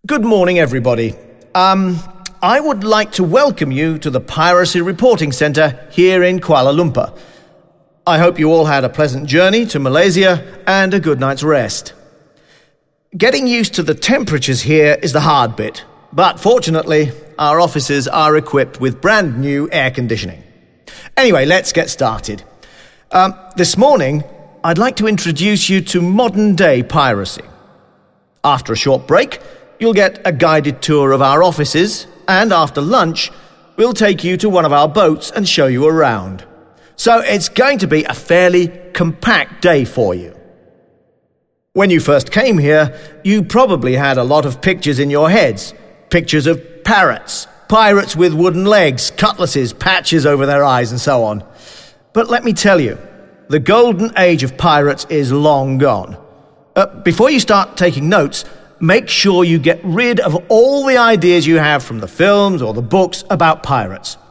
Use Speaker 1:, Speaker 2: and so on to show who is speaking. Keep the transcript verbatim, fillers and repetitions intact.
Speaker 1: Good morning, everybody. Um, I would like to welcome you to the Piracy Reporting Centre here in Kuala Lumpur. I hope you all had a pleasant journey to Malaysia and a good night's rest. Getting used to the temperatures here is the hard bit, but fortunately, our offices are equipped with brand new air conditioning. Anyway, let's get started. Um, this morning, I'd like to introduce you to modern-day piracy. After a short break, you'll get a guided tour of our offices, and after lunch, we'll take you to one of our boats and show you around. So it's going to be a fairly compact day for you. When you first came here, you probably had a lot of pictures in your heads. Pictures of parrots, pirates with wooden legs, cutlasses, patches over their eyes, and so on. But let me tell you, the golden age of pirates is long gone. Uh, before you start taking notes, make sure you get rid of all the ideas you have from the films or the books about pirates.